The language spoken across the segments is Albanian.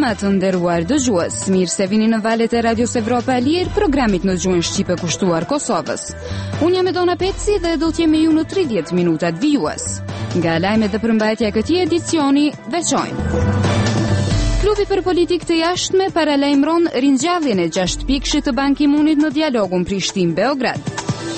mëngjesi të nderuar dëgjues. Mirë se vini në valët e Radios Evropa e Lirë, programit në gjuhën shqipe kushtuar Kosovës. Unë jam Edona Peci dhe do t'jemi ju në 30 minutat vijues. Nga lajmet dhe përmbajtja këtij edicioni veçojnë. Klubi për politikë të jashtme paralajmëron ringjalljen e 6 pikëshit të Ban Ki-moonit në dialogun Prishtinë-Beograd.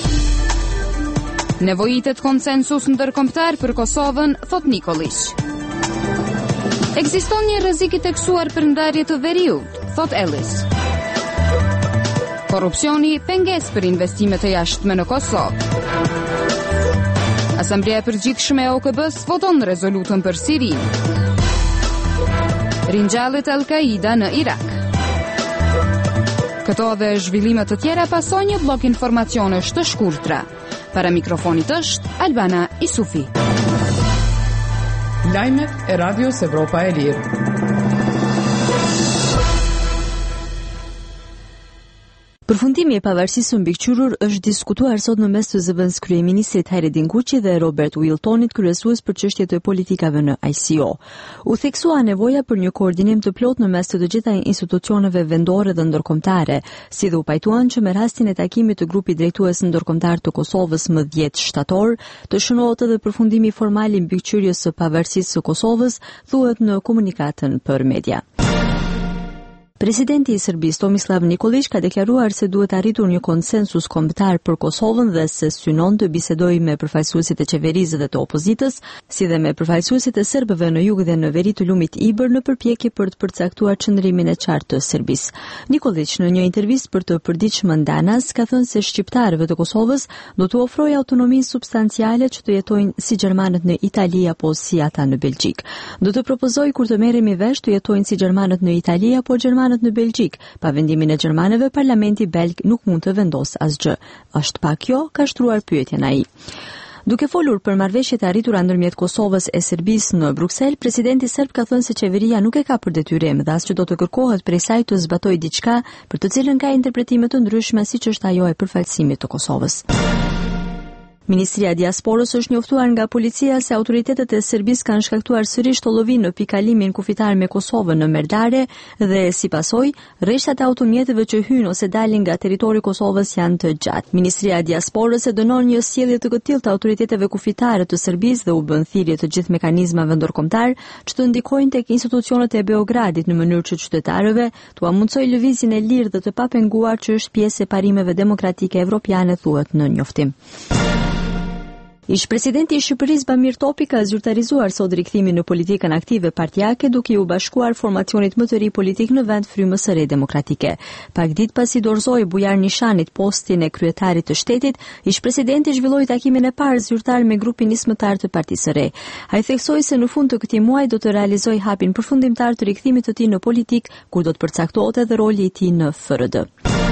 Nevojitet konsensus ndërkombëtar për Kosovën, thot Nikolić. Ekziston një rrezik i theksuar për ndarje të veriut, thot Ellis. Korrupsioni pengesë për investimet e jashtme në Kosovë. Asamblea e Përgjithshme e OKB-s voton rezolutën për Sirinë. Ringjallet Al-Qaida në Irak. Këto dhe zhvillimet të tjera pasoj një blok informacionesh të shkurtra. Para mikrofonit është Albana Isufi. Lajmet e Radios Evropa e Lirë. Përfundimi i pavarësisë së mbikëqyrur është diskutuar sot në mes të zëvendës kryeministrit Hairedin Kuqi dhe Robert Wiltonit, kryesues për çështjet e politikave në ICO. U theksua nevoja për një koordinim të plotë në mes të gjitha institucioneve vendore dhe ndërkombëtare, si dhe u pajtuan që me rastin e takimit të grupit drejtues ndërkombëtar të Kosovës më 10 shtator, të shënohet edhe përfundimi formal i mbikëqyrjes së pavarësisë së Kosovës, thuhet në komunikatën për media. Presidenti i Serbisë Tomislav Nikolić ka deklaruar se duhet arritur një konsensus kombëtar për Kosovën dhe se synon të bisedojë me përfaqësuesit e qeverisë dhe të opozitës, si dhe me përfaqësuesit e serbëve në jug dhe në veri të lumit Ibër në përpjekje për të përcaktuar qëndrimin e qartë të Serbisë. Nikolić në një intervistë për të përditshmën Danas ka thënë se shqiptarëve të Kosovës do t'u ofrojë autonominë substanciale që të jetojnë si gjermanët në Itali apo si ata në Belgjik. Do të propozoj kur të merremi vesh të jetojnë si gjermanët në Itali apo në Belgjik. Pa vendimin e gjermanëve, parlamenti belg nuk mund të vendos asgjë. Është pa kjo, ka shtruar pyetjen ai. Duke folur për marrëveshjet e arritura ndërmjet Kosovës e Serbisë në Bruksel, presidenti serb ka thënë se qeveria nuk e ka për detyrim dhe as që do të kërkohet prej saj të zbatojë diçka për të cilën ka interpretime të ndryshme siç është ajo e përfaqësimit të Kosovës. Ministria e Diasporës është njoftuar nga policia se autoritetet e Serbisë kanë shkaktuar sërish tollovi në pikalimin kufitar me Kosovën në Merdare dhe si pasojë, rreshtat e automjeteve që hyjnë ose dalin nga territori i Kosovës janë të gjatë. Ministria e Diasporës e dënon një sjellje të këtillë të autoriteteve kufitare të Serbisë dhe u bën thirrje të gjithë mekanizmave ndërkombëtar që të ndikojnë tek institucionet e Beogradit në mënyrë që qytetarëve t'u mundsojë lëvizjen e lirë dhe të papenguar që është pjesë e parimeve demokratike evropiane, thuhet në njoftim. Ish-presidenti i Shqipërisë Bamir Topi ka zyrtarizuar sot rikthimin në politikën aktive partijake duke u bashkuar formacionit më të ri politik në vend frymës së re demokratike. Pak ditë pasi dorëzoi Bujar Nishanit postin e kryetarit të shtetit, ish-presidenti zhvilloi takimin e parë zyrtar me grupin nismëtar të Partisë së Re. Ai theksoi se në fund të këtij muaji do të realizojë hapin përfundimtar të rikthimit të tij në politik, kur do të përcaktohet edhe roli i tij në FRD.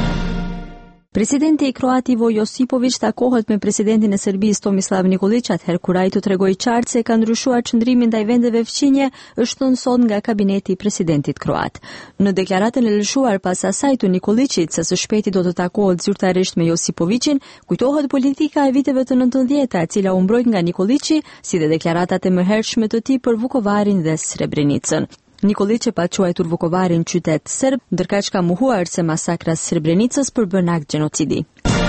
Presidenti i Kroat Ivo Josipović takohet me presidentin e Serbisë Tomislav Nikolić atëherë kur ai të tregoi qartë se ka ndryshuar qëndrimin ndaj vendeve fqinje, është thënë sot nga kabineti i presidentit kroat. Në deklaratën e lëshuar pas asaj të Nikolićit se së shpejti do të takohet zyrtarisht me Josipovićin, kujtohet politika e viteve të 90-ta, e cila u mbrojt nga Nikolići, si dhe deklaratat e mëhershme të tij për Vukovarin dhe Srebrenicën. Nikolić e pa quajtur Vukovarin qytet serb, ndërkaq ka mohuar se masakra e Srebrenicës përbën akt gjenocidi.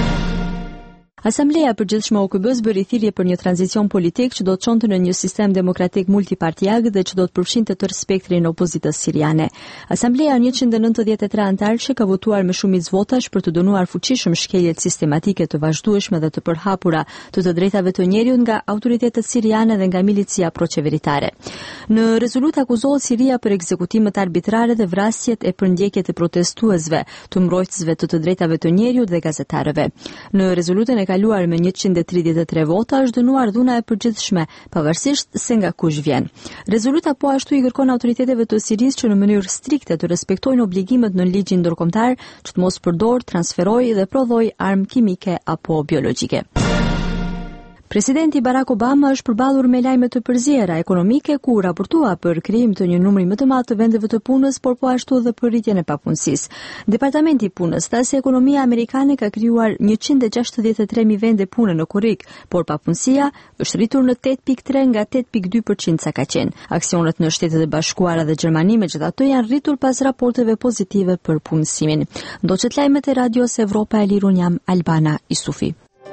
Asamblea e Përgjithshme e OKB-s bëri thirrje për një tranzicion politik që do të çonte në një sistem demokratik multipartiak dhe që do të përfshinte tërë spektrin e opozitës siriane. Asamblea 193 antarësh ka votuar me shumicë votash për të dënuar fuqishëm shkeljet sistematike të vazhdueshme dhe të përhapura të drejtave të njerëzit nga autoritetet siriane dhe nga milicia proqeveritare. Në rezolutë akuzohet Siria për ekzekutimet arbitrare dhe vrasjet e përndjekjet e protestuesve, të mbrojtësve të drejtave të njerëzit dhe gazetarëve. Në rezolutën kaluar me 133 vota është dënuar dhuna e përgjithshme, pavarësisht se nga kush vjen. Rezoluta po ashtu i kërkon autoriteteve të Sirisë që në mënyrë strikte të respektojnë obligimet në ligjin ndërkombëtar, që të mos përdor, transferojë dhe prodhojë armë kimike apo biologjike. Presidenti Barack Obama është përballur me lajme të përziera ekonomike ku raportua për krijim të një numri më të madh të vendeve të punës, por po ashtu edhe për rritjen e papunësisë. Departamenti i punës tha se ekonomia amerikane ka krijuar 163.000 vende pune në korrik, por papunësia është rritur në 8.3 nga 8.2% sa ka qenë. Aksionet në Shtetet e Bashkuara dhe Gjermani megjithatë janë rritur pas raporteve pozitive për punësimin. Ndoqet lajmet e Radios Evropa e Lirë, jam Albana Isufi.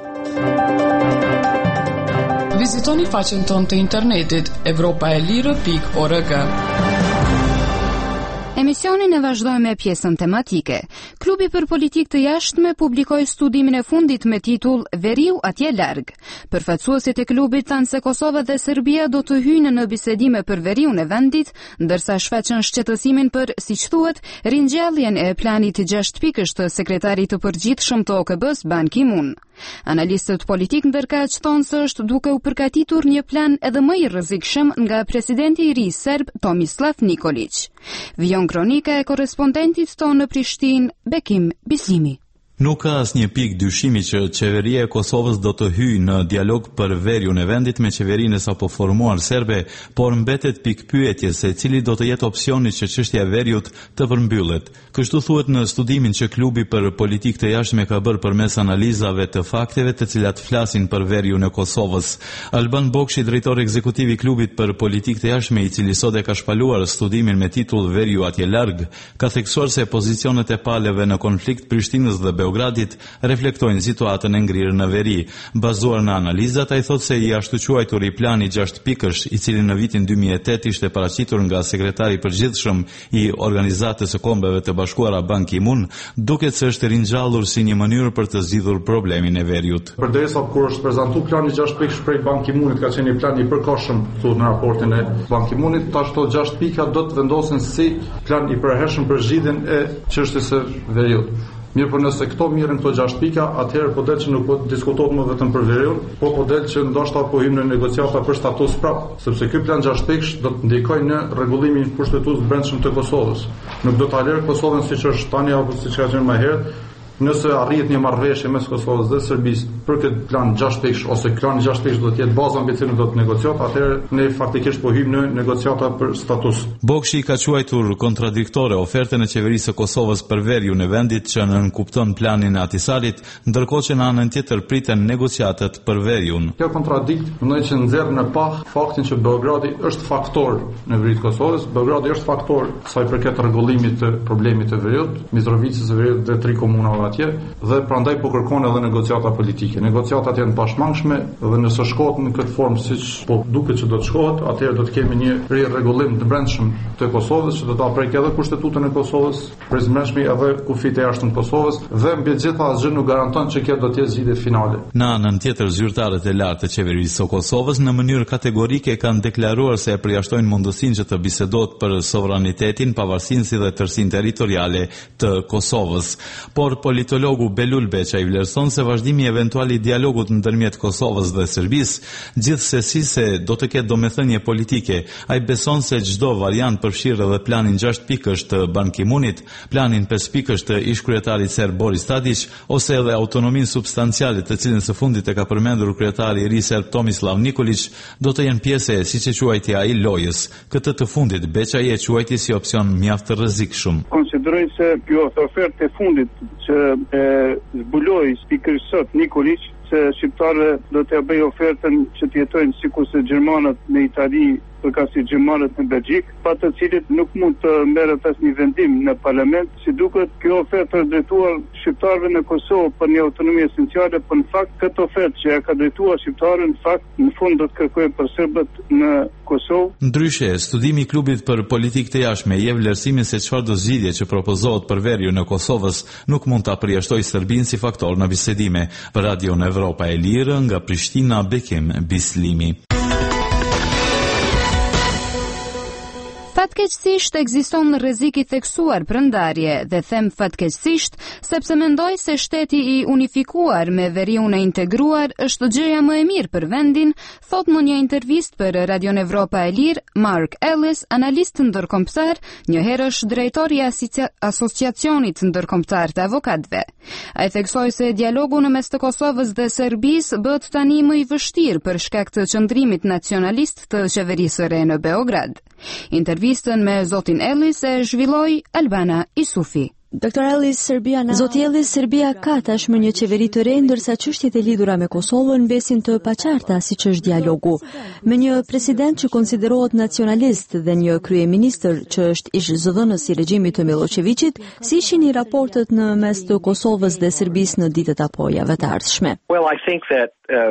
Vizitoni faqen tonë të internetit evropaelire.org. Emisionin e vazhdojmë me pjesën tematike. Klubi për politikë të jashtme publikoi studimin e fundit me titull Veriu atje larg. Përfaqësuesit e klubit thanë se Kosova dhe Serbia do të hyjnë në bisedime për veriun e vendit, ndërsa shfaqën shqetësimin për, siç thuhet, ringjalljen e planit 6 pikësh të sekretarit të përgjithshëm të OKB-s Ban Ki-moon. Analistët politik ndërkaq thonë se është duke u përgatitur një plan edhe më i rrezikshëm nga presidenti i ri serb Tomislav Nikolić. Vijon kronika e korrespondentit tonë në Prishtinë, Bekim Bislimi. Nuk ka asnjë pikë dyshimi që qeveria e Kosovës do të hyjë në dialog për veriun e vendit me qeverinë e sapo formuar serbe, por mbetet pikë pyetje se cili do të jetë opsioni që çështja e veriut të përmbyllet. Kështu thuhet në studimin që klubi për politikë të jashtme ka bërë përmes analizave të fakteve të cilat flasin për veriun e Kosovës. Alban Bokshi, drejtori ekzekutiv i klubit për politikë të jashtme, i cili sot e ka shpaluar studimin me titull Veriu atje larg, ka theksuar se pozicionet e paleve në konflikt Prishtinës dhe Beogradit reflektojnë situatën e ngrirë në veri. Bazuar në analizat, ai thotë se i ashtu quajtur i plani 6 pikësh, i cili në vitin 2008 ishte paraqitur nga sekretari i përgjithshëm i Organizatës së Kombeve të Bashkuara Ban Ki-moon, duket se është ringjallur si një mënyrë për të zgjidhur problemin e veriut. Përderisa kur është prezantuar plani 6 pikësh prej Ban Ki-moonit, ka qenë një plan i përkohshëm thotë në raportin e Ban Ki-moonit, tash to 6 pika do të vendosen si plan i përhershëm për zgjidhjen e çështjes së veriut. Mirë, por nëse këto mirën këto 6 pika, atëherë po del që nuk po diskutohet më vetëm për veriun, po del që ndoshta po hym në negociata për status prap, sepse ky plan 6 pikësh do të ndikojë në rregullimin kushtetues brendshëm të Kosovës. Nuk do ta lërë Kosovën siç është tani apo siç ka qenë më herët. Nëse arrihet një marrëveshje mes Kosovës dhe Serbisë për këtë plan 6 pikësh ose plani 6 pikësh do të jetë baza mbi cilën do të negociohet, atëherë ne faktikisht po hym në negociata për status. Bokshi ka quajtur kontradiktore ofertën e qeverisë së Kosovës për veriun e vendit që nënkupton planin e Atisarit, ndërkohë që në anën tjetër priten negociatat për veriun. Kjo kontradikt mendoj që nxjerr në pah faktin që Beogradi është faktor në verinë e Kosovës. Beogradi është faktor sa i përket rregullimit të problemit të veriut, Mitrovicës së veriut dhe 3 komunave atje, dhe prandaj po kërkon edhe negociata politike. Negociatat janë pashmangshme dhe nëse shkohet në këtë formë siç po duket që do të shkohet, atëherë do të kemi një rregullim të brendshëm të Kosovës që do ta prek edhe kushtetutën e Kosovës, prezimërshmi edhe kufit e jashtëm të Kosovës, dhe mbi gjitha asgjë nuk garanton që kjo do të jetë zgjidhje finale. Në anën tjetër, zyrtarët e lartë të qeverisë së Kosovës në mënyrë kategorike kanë deklaruar se e përjashtojnë mundësinë që të bisedohet për sovranitetin, pavarësinë si dhe tërësinë territoriale të Kosovës. Por politologu Belul Beqa i vlerëson se vazhdimi eventual i dialogut ndërmjet Kosovës dhe Serbisë, gjithsesi se do të ketë domethënie politike. Ai beson se çdo variant përfshirë edhe planin 6 pikësh të Ban Ki-moonit, planin 5 pikësh të ish-kryetarit serb Boris Tadić, ose edhe autonominë substanciale të cilën së fundit e ka përmendur kryetari i ri serb Tomislav Nikolić, do të jenë pjesë, siç e quajti ai, lojës. Këtë të fundit Beqa i e quajti si opsion mjaft të rrezikshëm. Konsideroj se kjo ofertë e fundit që zbuloi pikërisht sot Nikolić, se shqiptarët do t'ia bëjë ofertën që të jetojnë sikurse gjermanët në Itali, përkasi gjermanët në Belgjik, pa të cilit nuk mund të merret asnjë vendim në parlament. Si duket, kjo ofertë është drejtuar shqiptarëve në Kosovë për një autonomi esenciale, por në fakt këtë ofertë që ja ka drejtuar shqiptarën, në fakt në fund do të kërkojë për serbët në Kosovë. Ndryshe, studimi i klubit për politikë të jashtme jep vlerësimin se çfarë do zgjidhje që propozohet për veriun e Kosovës nuk mund ta përjashtojë Serbinë si faktor në bisedime. Për Radion Evropa e Lirë, nga Prishtina, Bekim Bislimi. Fatkeqësisht ekziston rrezik i theksuar për ndarje dhe them fatkeqësisht sepse mendoj se shteti i unifikuar me veriun e integruar është gjëja më e mirë për vendin, thot në një intervistë për Radion Evropa e Lirë Mark Ellis, analist ndërkombëtar, një herësh drejtori i Asociacionit Ndërkombëtar të Avokatëve. Ai theksoi se dialogu në mes të Kosovës dhe Serbisë bëhet tani më i vështirë për shkak të qëndrimit nacionalist të qeverisë së re në Beograd. Intervistën me zotin Ellis e zhvilloi Albana Isufi. Dr. Ellis, Zoti Ellis, Serbia ka tashmë një qeveri të re, ndërsa çështjet e lidhura me Kosovën besin të paqarta siç është dialogu. Me një president që konsiderohet nacionalist dhe një kryeministër që është ish zëdhënës i regjimit të Miloševićit, si shihni raportet në mes të Kosovës dhe Serbisë në ditët apo javët e ardhshme? Well, I think that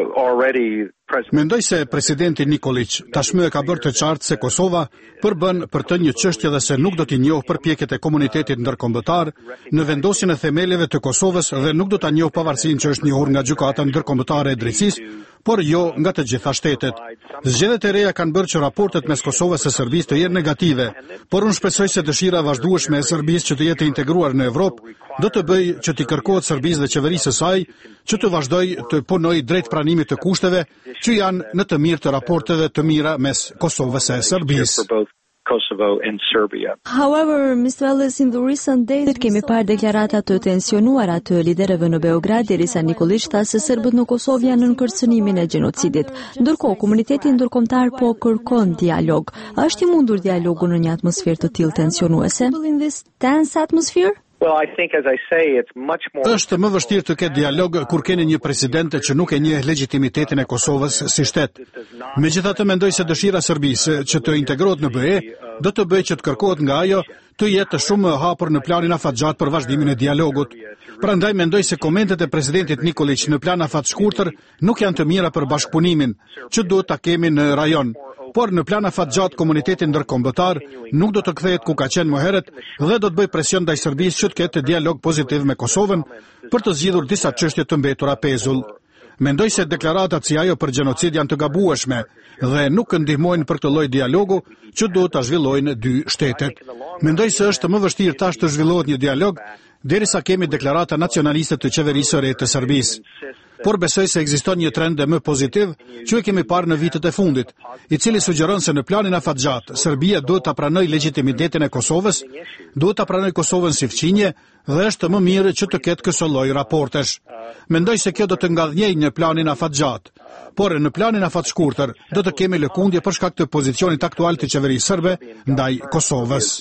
Mendoj se presidenti Nikolić tashmë e ka bërë të qartë se Kosova përbën për të një çështje dhe se nuk do t'i njohë përpjekjet e komunitetit ndërkombëtar në vendosjen e themeleve të Kosovës dhe nuk do ta njohë pavarësinë që është njohur nga gjykata ndërkombëtare e drejtësisë, por jo nga të gjitha shtetet. Zgjedhjet e reja kanë bërë që raportet mes Kosovës e Serbisë të jenë negative, por unë shpresoj se dëshira vazhdueshme e Serbisë që të jetë integruar në Evropë do të bëjë që t'i kërkohet Serbisë dhe qeverisë së saj që të vazhdojë të punojë drejt pranimit të kushteve që janë në të mirë të raporteve të mira mes Kosovës e Serbisë. Kosovo and Serbia. However, Mr. Ellis, in the recent days kemi parë deklarata të tensionuara të liderëve në Beograd derisa Nikolić tha se serbët në Kosovë janë në kërcënimin e gjenocidit. Ndërkohë, komuniteti ndërkombëtar po kërkon dialog. Është i mundur dialogu në një atmosferë të tillë tensionuese? In this tense atmosphere? Well, I think, as I say, it's much more... Është më vështirë të ketë dialog kur keni një president që nuk e njeh legitimitetin e Kosovës si shtet. Megjithatë mendoj se dëshira e Serbisë që të integrohet në BE do të bëjë që të kërkohet nga ajo të jetë shumë e hapur në planin afatgjat për vazhdimin e dialogut. Prandaj mendoj se komentet e presidentit Nikolić në plan afatshkurtër nuk janë të mira për bashkëpunimin që duhet ta kemi në rajon. Por në plan afatgjat komunitetin ndërkombëtar nuk do të kthehet ku ka qenë më herët dhe do të bëj presion ndaj Serbisë që të ketë dialog pozitiv me Kosovën për të zgjidhur disa çështje të mbetura pezull. Mendoj se deklaratat si ajo për gjenocid janë të gabueshme dhe nuk ndihmojnë për këtë lloj dialogu që duhet ta zhvillojnë dy shtetet. Mendoj se është më vështirë tash të zhvillohet një dialog derisa kemi deklarata nacionaliste të qeverisë së re të Serbisë. Por besoj se ekziston një trend më pozitiv që e kemi parë në vitet e fundit, i cili sugjeron se në planin afatgjat Serbia duhet ta pranojë legitimitetin e Kosovës, duhet ta pranojë Kosovën si fqinje dhe është më mirë që të ketë këso lloj raportesh. Mendoj se kjo do të ngadhnjejë në planin afatgjat, por në planin afatshkurtër do të kemi lëkundje për shkak të pozicionit aktual të qeverisë serbe ndaj Kosovës.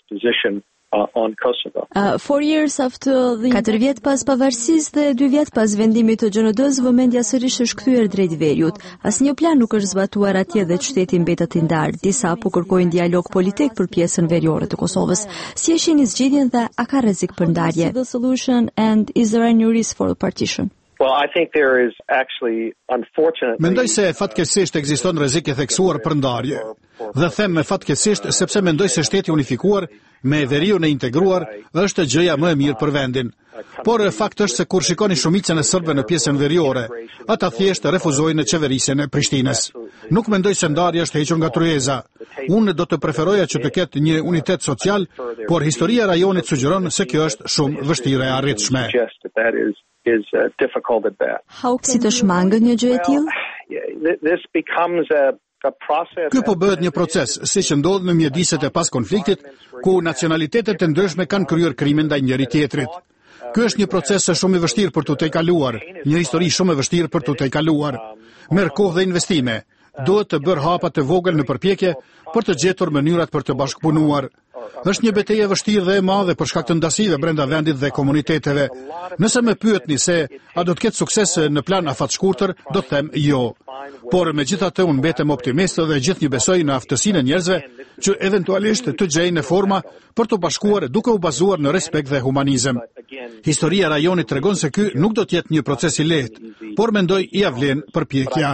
On Kosovo. 4 years after the 4 vjet pas pavarësisë dhe 2 vjet pas vendimit të GND-s, vëmendja sërish është kthyer drejt veriut. Asnjë plan nuk është zbatuar atje dhe shteti mbetet i ndarë. Disa po kërkojnë dialog politik për pjesën veriore të Kosovës. Si e shihni zgjidhjen dhe a ka rrezik për ndarje? The solution and is there any risk for a partition? Well, I think there is actually, unfortunately... Mendoj se fatkeqësisht ekziston rrezik i theksuar për ndarje. Dhe them me fatkeqësisht sepse mendoj se shteti unifikuar me veriun e integruar është gjëja më e mirë për vendin. Por fakt është se kur shikoni shumicën e serbëve në pjesën veriore, ata thjesht refuzojnë qeverisjen e Prishtinës. Nuk mendoj se ndarja është hequr nga tryeza. Unë do të preferoja që të ketë një unitet social, por historia e rajonit sugjeron se kjo është shumë vështirë e arritshme. Si të shmangët një gjë e tillë? Ky po bëhet një proces, siç ndodh në mjediset e pas konfliktit, ku nacionalitetet e ndryshme kanë kryer krime ndaj njëri tjetrit. Ky është një proces shumë i vështirë për të tejkaluar, një histori shumë e vështirë për të tejkaluar. Merr kohë dhe investime. Duhet të bërë hapa të vogël në përpjekje për të gjetur mënyrat për të bashkëpunuar. Është një betejë e vështirë dhe e madhe për shkak të ndasive brenda vendit dhe komuniteteve. Nëse më pyetni se a do të ketë sukses në plan afatshkurtër, do të them jo. Por megjithatë unë mbetem optimist dhe gjithnjë besoj në aftësinë e njerëzve që eventualisht të gjejnë forma për të bashkuar duke u bazuar në respekt dhe humanizëm. Historia e rajonit tregon se ky nuk do të jetë një proces i lehtë, por mendoj ia vlen përpjekja.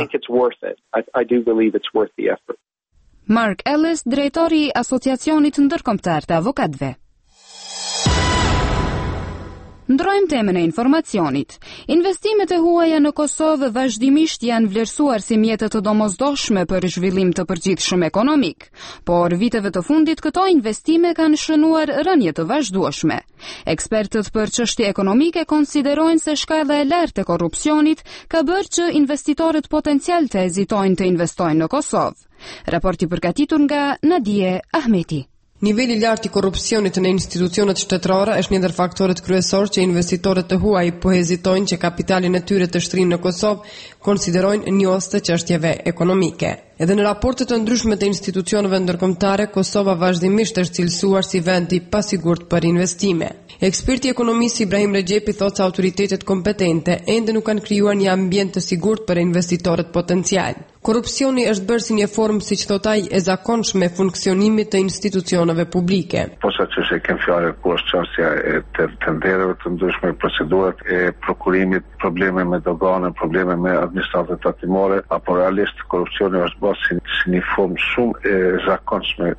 Mark Ellis, drejtori i Asociacionit Ndërkombëtar të Avokatëve. Ndrojmë temën e informacionit. Investimet e huaja në Kosovë vazhdimisht janë vlerësuar si mjete të domosdoshme për zhvillim të përgjithshëm ekonomik, por viteve të fundit këto investime kanë shënuar rënje të vazhdueshme. Ekspertët për çështje ekonomike konsiderojnë se shkalla e lartë e korrupsionit ka bërë që investitorët potencial të hezitojnë të investojnë në Kosovë. Raporti përgatitur nga Nadije Ahmeti. Niveli i lartë i korrupsionit në institucionet shtetërore është një ndër faktorët kryesorë që investitorët të huaj po hezitojnë që kapitalin e tyre të shtrinë në Kosovë, konsiderojnë njohës të çështjeve ekonomike. Edhe në raportet të ndryshme të institucioneve ndërkombëtare, Kosova vazhdimisht është cilësuar si vend i pasigurt për investime. Eksperti ekonomist Ibrahim Rexhepi thotë se autoritetet kompetente ende nuk kanë krijuar një ambient të sigurt për investitorët potencial. Korrupsioni është bërë si një formë, siç thot ai, e zakonshme funksionimit të institucioneve publike. Posa që se kem fjalë ku është çështja e tenderave të ndryshme, procedurat e prokurimit, probleme me dogane, probleme me administratën tatimore, apo realisht korrupsioni është bërë si një formë shumë e zakonshme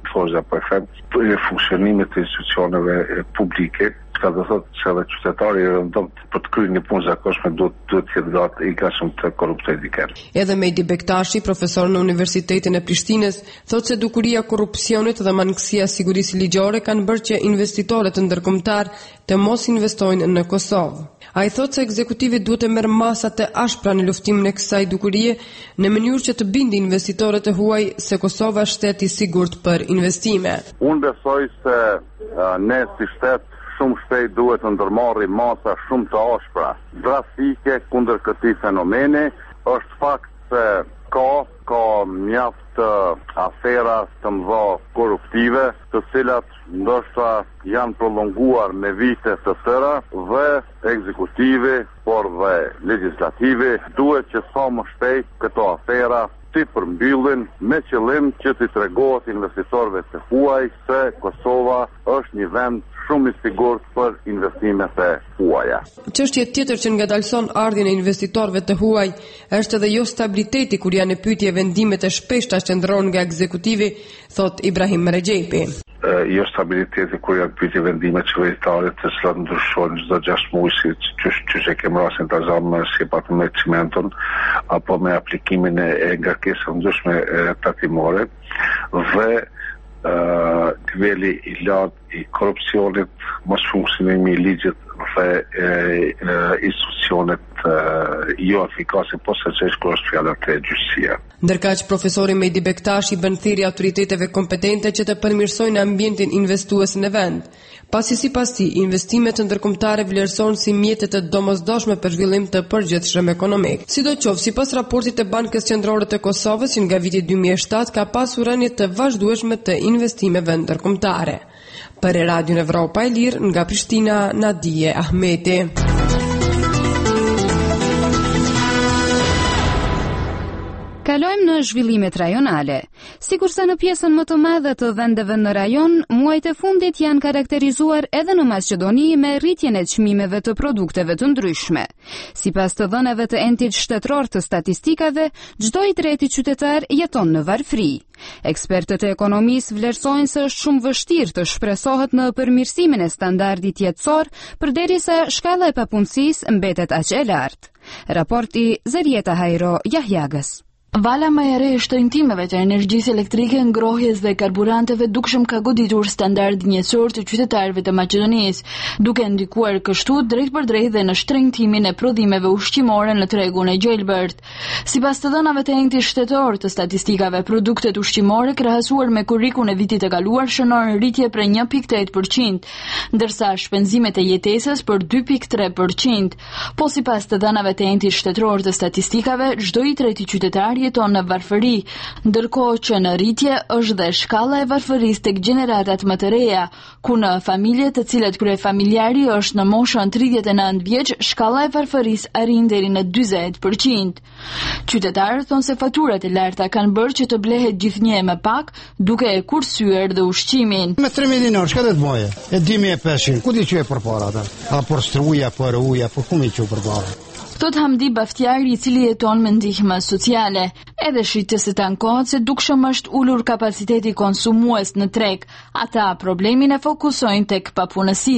të funksionimit të institucioneve publike. Ka do thotë se edhe qytetari i rëndom për të kryer një punë zakonshme duhet të jetë gati i gatshëm të korruptoj dikën. Edhe Mejdi Bektashi, profesor në Universitetin e Prishtinës, thotë se dukuria e korrupsionit dhe mangësia e sigurisë ligjore kanë bërë që investitorët ndërkombëtar të mos investojnë në Kosovë. Ai thotë se ekzekutivi duhet të merr masa të ashpra në luftimin e kësaj dukurie në mënyrë që të bindë investitorët e huaj se Kosova është shtet i sigurt për investime. Unë besoj se ne si shtet shumë shpejt duhet të ndërmarrim masa shumë të ashpra, drastike kundër këtij fenomeni. Është fakt se ka mjaft afera të mëdha korruptive, të cilat ndoshta janë prolonguar me vite të tëra dhe ekzekutivi, por dhe legjislativi duhet që sa më shpejt këto afera ti përmbyllin me qëllim që t'i tregohet investitorëve të huaj se Kosova është një vend shumë i sigurt për investimet e huaja. Çështje tjetër që ngadalson ardhjën e investitorëve të huaj është edhe jo stabiliteti kur janë në pyetje vendimet e shpeshta që ndron nga ekzekutivi, thot Ibrahim Rexhepi. Jo stabiliteti kur janë pyetje vendime qeveritare të cilat ndryshojnë çdo 6 muaj, që kemi rastin të zamë si pat me cimenton apo me aplikimin e ngarkesave ndryshme tatimore dhe niveli i lartë i korrupsionit, mos funksionimi i ligjit dhe institucionet jo efikase, posaçërisht kur është fjala te gjyqësia. Ndërkaq profesori Mejdi Bektashi bën thirrje autoriteteve kompetente që të përmirësojnë ambientin investues në vend. Pasi sipas tij, investimet ndërkombëtare vlerësohen si mjete të domosdoshme për zhvillim të përgjithshëm ekonomik. Sidoqoftë, sipas raportit të Bankës Qendrore të Kosovës, që nga viti 2007 ka pasur rënje të vazhdueshme të investimeve ndërkombëtare. Për Radion Evropa e Lirë, nga Prishtina, Nadije Ahmeti. Kalojmë në zhvillimet rajonale. Sikurse në pjesën më të madhe të vendeve në rajon, muajt e fundit janë karakterizuar edhe në Maqedoni me rritjen e çmimeve të produkteve të ndryshme. Sipas të dhënave të entit shtetëror të statistikave, çdo i treti qytetar jeton në varfëri. Ekspertët e ekonomisë vlerësojnë se është shumë vështirë të shpresohet në përmirësimin e standardit jetësor, përderisa shkalla e papunësisë mbetet aq e lartë. Raporti Zerieta Hajro Jahjagës. Vala më e re e shtrëngtimeve të energjisë elektrike, ngrohjes dhe karburanteve dukshëm ka goditur standardin jetësor të qytetarëve të Maqedonisë, duke ndikuar kështu drejt për drejt dhe në shtrëngtimin e prodhimeve ushqimore në tregun e gjelbërt. Sipas të dhënave të entit shtetëror të statistikave, produktet ushqimore krahasuar me kurrikun e vitit të kaluar shënon rritje për 1.8%, ndërsa shpenzimet e jetesës për 2.3%. Po sipas të dhënave të entit shtetëror të statistikave, çdo i treti qytetar jeton në varfëri, ndërkohë që në rritje është dhe shkalla e varfërisë tek gjeneratat më të reja, ku në familje të cilat kryefamiljari është në moshën 39 vjeç, shkalla e varfërisë arrin deri në 40%. Qytetarët thonë se faturat e larta kanë bërë që të blehet gjithnjë më pak, duke e kursyer dhe ushqimin. Me 3.000 dinar, çka do të bëje? E 2.500, ku di që e përpara ata? A për struja, për uja, për ku më që përpara? Thot Hamdi Baftiari, i cili jeton me ndihmë sociale. Edhe shitësit ankohet se dukshëm është ulur kapaciteti konsumues në treg. Ata problemin e fokusojnë tek papunësia.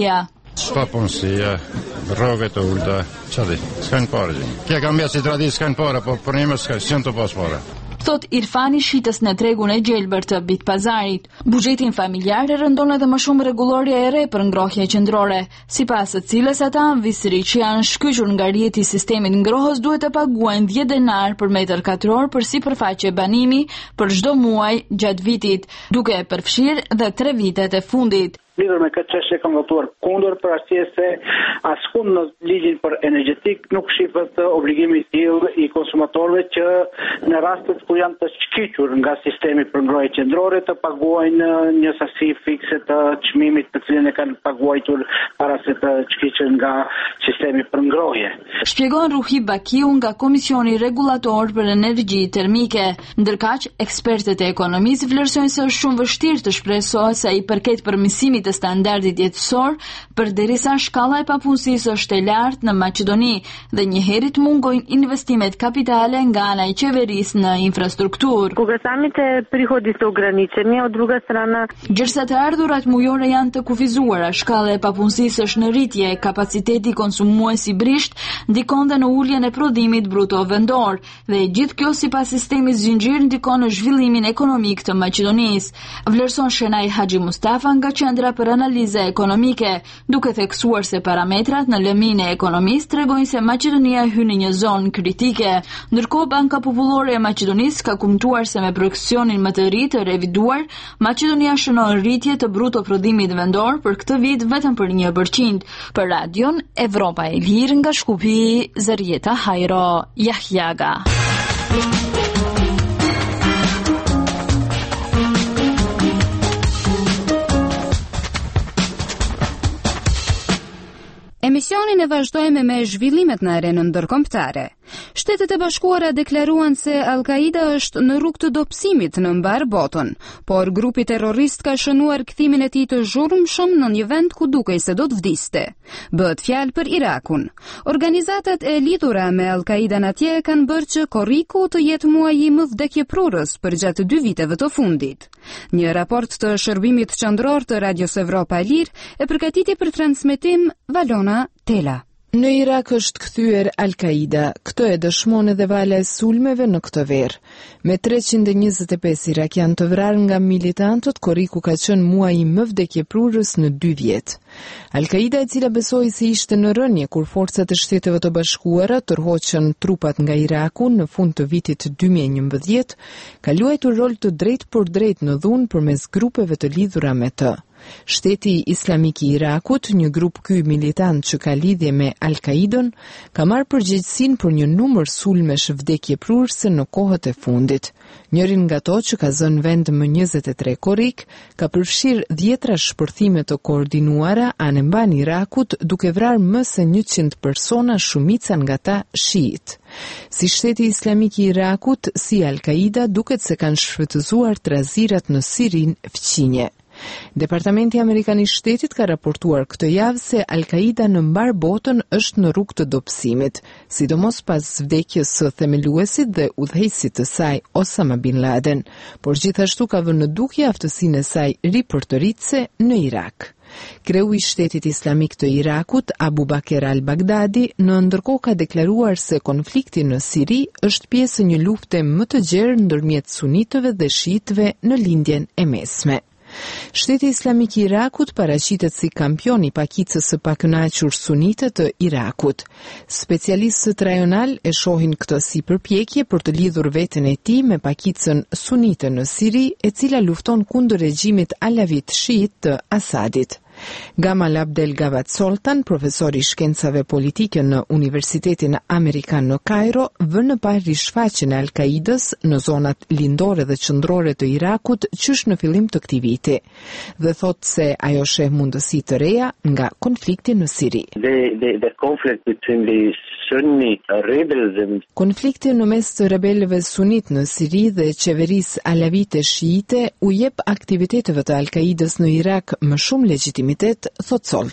Pa punësia, rrogët e ulta, çfarë? S'kan parë gjë. Kja ka mbjellë si traditë s'kan parë, po për një s'kan të pas parë. Thot Irfani shitës në tregun e gjelbër të Bitpazarit. Buxhetin familjar e rëndon edhe më shumë rregullorja e re për ngrohje qendrore, sipas së cilës ata anvisëri që janë shkyqur nga rrjeti i sistemit ngrohës duhet të paguajnë 10 denar për metër katror për sipërfaqe banimi për çdo muaj gjatë vitit, duke përfshirë dhe 3 vitet e fundit. Lidhur me këtë çështje kam votuar kundër për arsye se askund në ligjin për energjetik nuk shifet obligimi i tillë i konsumatorëve që në rastet kur janë të shkyqur nga sistemi për ngrohje qendrore të paguajnë një sasi fikse të çmimit të cilën e kanë paguajtur para se të shkyqen nga sistemi për ngrohje. Shpjegon Ruhi Bakiu nga Komisioni Rregullator për Energji Termike. Ndërkaq, ekspertët e ekonomisë vlerësojnë se është shumë vështirë të shpresohet sa i përket përmirësimit të standardit jetësor, përderisa shkalla e papunësisë është e lartë në Maqedoni dhe njëherë mungojnë investimet kapitale nga ana e qeverisë në infrastrukturë. Кога самите приходи са ограничени, от друга страна Gjërsa të ardhurat mujore janë të kufizuara, shkalla e papunësisë është në rritje, kapaciteti konsumues i brisht ndikon dhe në uljen e prodhimit bruto vendor, dhe gjithë kjo sipas sistemit zinxhir ndikon në zhvillimin ekonomik të Maqedonisë. Vlerëson Shenaj Haxhi Mustafa nga Qendra për Analiza Ekonomike, duke theksuar se parametrat në lëmin e ekonomisë tregojnë se Maqedonia hyn në një zonë kritike. Ndërkohë Banka Popullore e Maqedonisë ka kumtuar se me projekcionin më të ri të reviduar, Maqedonia shënon rritje të bruto prodhimit vendor për këtë vit vetëm për 1%. Për Radion Evropa e Lirë nga Shkupi, Zarieta Hajro Yahyaga. Emisionin e vazhdojmë me zhvillimet në arenën ndërkombëtare. Shtetet e Bashkuara deklaruan se Al-Qaida është në rrugë të dobësimit në mbar botën, por grupi terrorist ka shënuar kthimin e tij të zhurmshëm në një vend ku dukej se do të vdiste. Bëhet fjalë për Irakun. Organizatat e lidhura me Al-Qaidan atje kanë bërë që korriku të jetë muaji më vdekjeprurës për gjatë 2 viteve të fundit. Një raport të shërbimit qendror të Radios Evropa e Lirë e përgatiti për transmetim Valona Tela. Në Irak është kthyer Al-Qaida, këtë e dëshmon edhe vala e sulmeve në këtë verë. Me 325 irakian të vrarë nga militantët, korriku ka qenë muaji më vdekjeprurës në 2 vjet. Al-Qaida, e cila besoi se ishte në rënje kur forcat e Shteteve të Bashkuara tërhoqën trupat nga Iraku në fund të vitit 2011, ka luajtur rol të drejtë për drejtë në dhunë përmes grupeve të lidhura me të. Shteti Islamik i Irakut, një grup ky militant që ka lidhje me Al-Qaidën, ka marrë përgjegjësinë për një numër sulmesh vdekjeprurëse në kohët e fundit. Njërin nga to që ka zënë vend më 23 korrik, ka përfshirë 10 shpërthime të koordinuara anë mban Irakut, duke vrarë më se 100 persona, shumica nga ta shiit. Si Shteti Islamik i Irakut, si Al-Qaida duket se kanë shfrytëzuar trazirat në Sirin fqinje. Departamenti Amerikan i Shtetit ka raportuar këtë javë se Al-Qaida në mbar botën është në rrugë të dobësimit, sidomos pas vdekjes së themeluesit dhe udhëheqësit të saj Osama bin Laden, por gjithashtu ka vënë në dukje aftësinë e saj ripërtëritse në Irak. Kreu i Shtetit Islamik të Irakut, Abu Bakr al-Baghdadi, në ndërkohë ka deklaruar se konflikti në Siri është pjesë e një lufte më të gjerë ndërmjet sunitëve dhe shiitëve në lindjen e mesme. Shteti Islamik i Irakut paraqitet si kampion i pakicës së pakënaqur sunite të Irakut. Specialistët rajonal e shohin këtë si përpjekje për të lidhur veten e tij me pakicën sunite në Siri, e cila lufton kundër regjimit alavit shiit të Asadit. Gamal Abdel Gawad Soltan, profesor i shkencave politike në Universitetin Amerikan në Kairo, vënë parë rishfaqjen e Al-Qaidës në zonat lindore dhe qendrore të Irakut qysh në fillim të këtij viti, dhe thotë se ajo sheh mundësi të reja nga konflikti në Siri. The conflict between the Sunni rebels and Konflikti në mes të rebelëve sunit në Siri dhe qeverisë alavite shiite u jep aktiviteteve të Al-Qaidës në Irak më shumë legjitimitet, thot Soltan.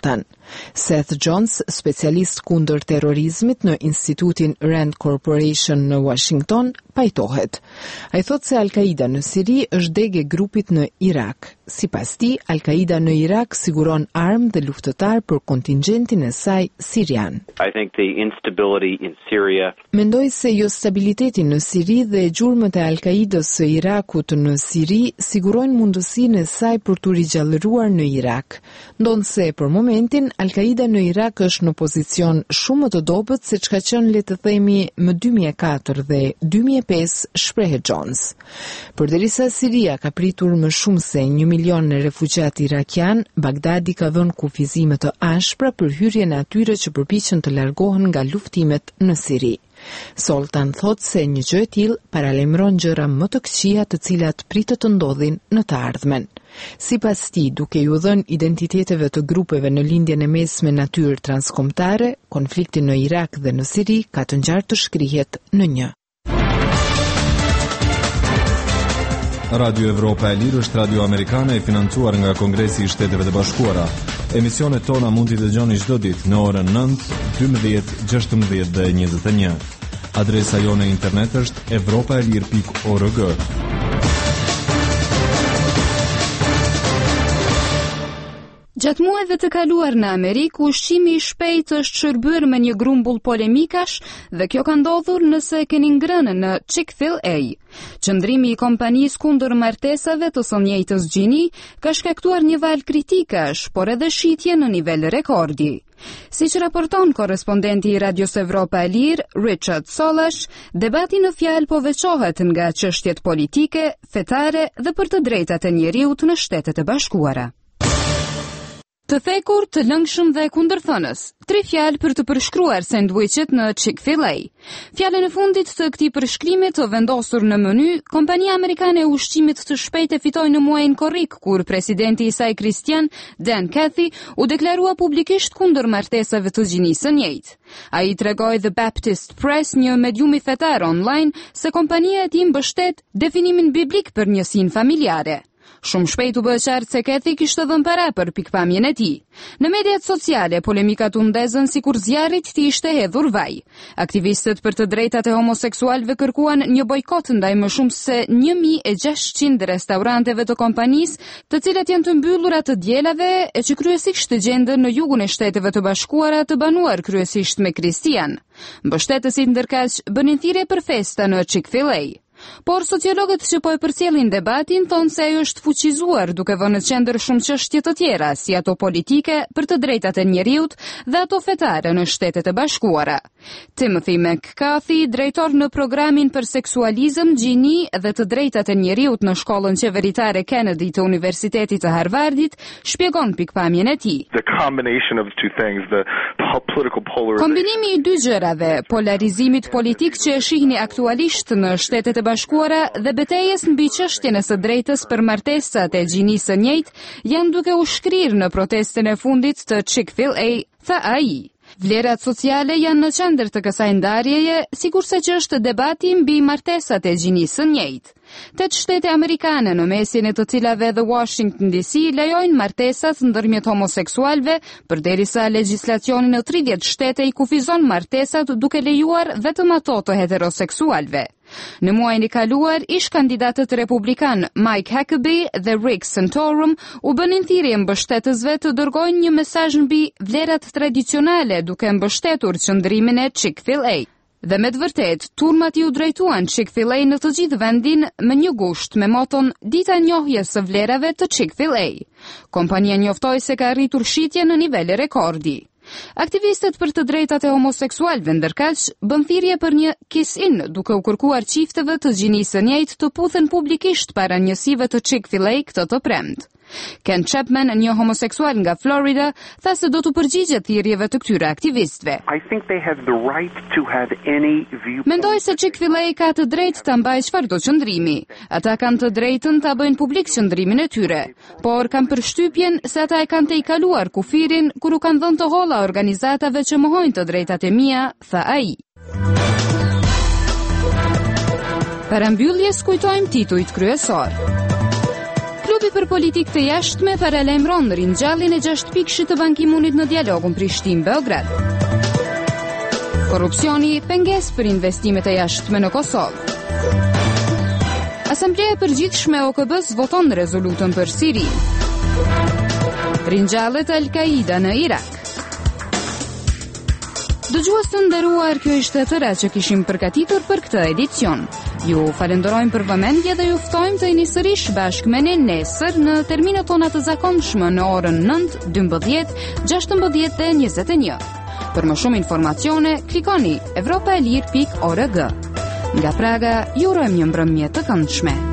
Seth Jones, specialist kundër terrorizmit në Institutin Rand Corporation në Washington, pajtohet. Ai thotë se Al-Qaida në Siri është degë e grupit në Irak. Sipas tij, Al-Qaida në Irak siguron armë dhe luftëtar për kontingjentin e saj sirian. I think the instability in Syria. Mendoj se jo stabiliteti në Siri dhe gjurmët e Al-Qaidës së Irakut në Siri sigurojnë mundësinë e saj për të rigjallëruar në Irak. Ndonse për momentin Al-Qaida në Irak është në pozicion shumë më të dobët se çka qenë le të themi më 2004 dhe 2005, shpreh Jones. Përderisa Siria ka pritur më shumë se 1 milion refugjat irakian, Bagdadi ka dhënë kufizime të ashpra për hyrjen e atyre që përpiqen të largohen nga luftimet në Siri. Soltan thot se një gjë e tillë paralajmëron gjëra më të këqija të cilat pritet të ndodhin në të ardhmen. Sipas tij, duke ju dhënë identiteteve të grupeve në lindjen e mesme natyrë transkombëtare, konflikti në Irak dhe në Siri ka të ngjarë të shkrihet në një. Radio Evropa e Lirë është radio amerikane e financuar nga Kongresi i Shteteve të Bashkuara. Emisionet tona mund t'i dëgjoni çdo ditë në orën 9, 12, 16 dhe 21. Adresa jone internet është europaelir.org. Gjatë muajve të kaluar në Amerikë, ushqimi i shpejtë është shërbyer me një grumbull polemikash dhe kjo ka ndodhur nëse keni ngrënë në Chick-fil-A. Qëndrimi i kompanisë kundër martesave të së njëjtës gjini ka shkaktuar një val kritikash, por edhe shitje në nivel rekordi. Siç raporton korrespondenti i Radios Evropa e Lirë, Richard Solash, debati në fjalë po veçohet nga çështjet politike, fetare dhe për të drejtat e njeriut në Shtetet e Bashkuara. Të thekur, të lëngshëm dhe kundërthënës. 3 fjalë për të përshkruar sendviçet në Chick-fil-A. Fjalën e fundit të këtij përshkrimi të vendosur në menu, kompania amerikane e ushqimit të shpejtë fitoi në muajin korrik kur presidenti i saj krishtian, Dan Cathy, u deklarua publikisht kundër martesave të gjinisë së njëjtë. Ai tregoi The Baptist Press, një mediumi fetar online, se kompania e tij mbështet definimin biblik për njësinë familjare. Shumë shpejt u bë qartë se Cathy kishte dhënë para për pikpamjen e tij. Në mediat sociale, polemikat u ndezën sikur zjarrit t'i ishte hedhur vaj. Aktivistët për të drejtat e homoseksualëve kërkuan një bojkot ndaj më shumë se 1600 restoranteve të kompanisë, të cilat janë të mbyllura të dielave e që kryesisht gjenden në jugun e Shteteve të Bashkuara, të banuar kryesisht me kristian. Mbështetësit ndërkaq bënin thirrje për festa në Chick-fil-A. Por sociologët që po e përcjellin debatin thonë se ajo është fuqizuar duke vënë në qendër shumë çështje të tjera, si ato politike, për të drejtat e njeriut dhe ato fetare në Shtetet e Bashkuara. Timothy McCarthy, drejtor në programin për seksualizëm, gjini dhe të drejtat e njeriut në shkollën qeveritare Kennedy të Universitetit të Harvardit, shpjegon pikpamjen e tij. Kombinimi i dy gjërave, polarizimit politik që e shihni aktualisht në Shtetet e Bashkuara dhe betejës mbi çështjen e së drejtës për martesat e gjinisë së njëjtë, janë duke u shkrirë në protestën e fundit të Chick-fil-A, tha ai. Vlerat sociale janë në qendër të kësaj ndarjeje, sikurse që është debati mbi martesat e gjinisë së njëjtë. 8 shtete amerikane, në mesin e të cilave dhe Washington DC, lejojnë martesat ndërmjet homoseksualëve, përderisa legjislacioni në 30 shtete i kufizon martesat duke lejuar vetëm ato të heteroseksualëve. Në muajin e kaluar, ish kandidatët republikan Mike Huckabee dhe Rick Santorum u bënin thirrje mbështetësve të dërgojnë një mesazh mbi vlerat tradicionale duke mbështetur qëndrimin e Chick-fil-A. Dhe me të vërtet, turmat i u drejtuan Chick-fil-A në të gjithë vendin me një gusht me moton Dita e njohjes së vlerave të Chick-fil-A. Kompania njoftoi se ka arritur shitje në nivele rekordi. Aktivistët për të drejtat e homoseksualëve ndërkaq bën thirrje për një kiss-in, duke u kërkuar çifteve të gjinisë së njëjtë të puthen publikisht para njësive të Chick-fil-A këtë të premtë. Ken Chapman, një homoseksual nga Florida, tha se do të përgjigjet thirrjeve të këtyre aktivistëve. Mendoj se Chick-fil-A ka të drejtë ta mbajë çfarëdo qëndrimi. Ata kanë të drejtën ta bëjnë publik qëndrimin e tyre, por kam përshtypjen se ata e kanë të i kaluar kufirin kur u kanë dhënë të holla organizatave që mohojnë të drejtat e mia, tha ai. Para mbylljes kujtojmë titujt kryesor. Klubi për politikë të jashtme paralajmëron ringjalljen e 6 pikësh të Ban Ki-moonit në dialogun Prishtinë-Beograd. Korrupsioni pengesë për investimet e jashtme në Kosovë. Asambleja e Përgjithshme e OKB-s voton rezolutën për Siri. Ringjalljet e Al-Qaida në Irak. Dëgjues të nderuar, kjo ishte tëra që kishim përgatitur për këtë edicion. Ju falenderojmë për vëmendje dhe ju ftojmë të jeni sërish bashkë me ne nesër në terminat tona të zakonshme në orën 9, 12, 16 dhe 21. Për më shumë informacione, klikoni evropaelir.org. Nga Praga, ju urojmë një mbrëmje të këndshme.